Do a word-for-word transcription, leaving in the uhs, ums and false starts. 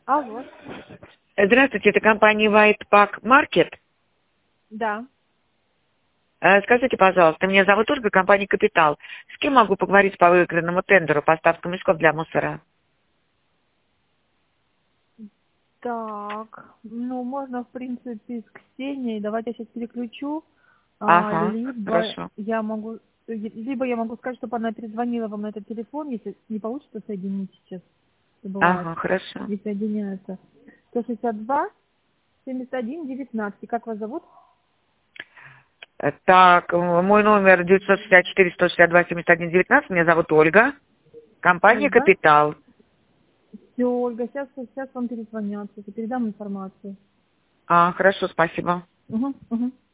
Алло. Здравствуйте, это компания White Pack Market. Да. Э, Скажите, пожалуйста, меня зовут Ольга, компания Капитал. С кем могу поговорить по выигранному тендеру поставка мешков для мусора? Так, ну, можно, в принципе, с Ксенией. Давайте я сейчас переключу. А, Ага, либо хорошо. я могу, либо я могу сказать, чтобы она перезвонила вам на этот телефон, если не получится соединить сейчас. Это бывает. Ага, хорошо. Не соединяется. сто шестьдесят два семьдесят один девятнадцать. Как вас зовут? Э, Так, э, мой номер девятьсот шестьдесят четыре сто шестьдесят два семьдесят один девятнадцать. Меня зовут Ольга. Компания Ольга. Капитал. Все, Ольга, сейчас, сейчас вам перезвонят. Я передам информацию. А, хорошо, спасибо. Угу, угу.